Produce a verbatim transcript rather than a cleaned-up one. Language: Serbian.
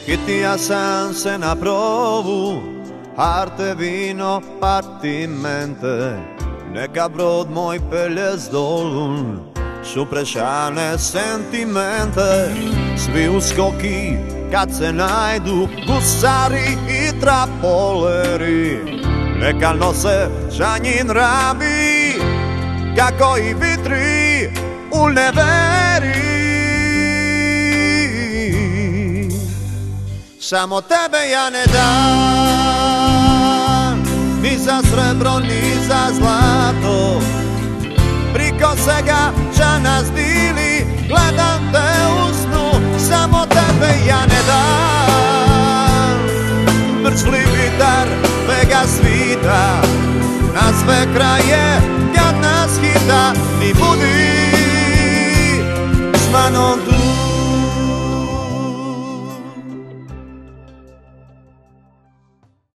Skitija sam se na provu, arte, vino, partimente. Neka brod moj pelje s dolun, su prešane sentimente. Svi uskoki kad se najdu, gusari i trapoleri. Neka nose žanjin rabi, kako i vitri u neveri. Samo tebe ja ne dam, ni za srebro, ni za zlato. Priko svega ča nas dili, gledam te u snu. Samo tebe ja ne dam, mrčvli vitar vega svita, na sve kraje kad nas hita. Ni budi s manom tu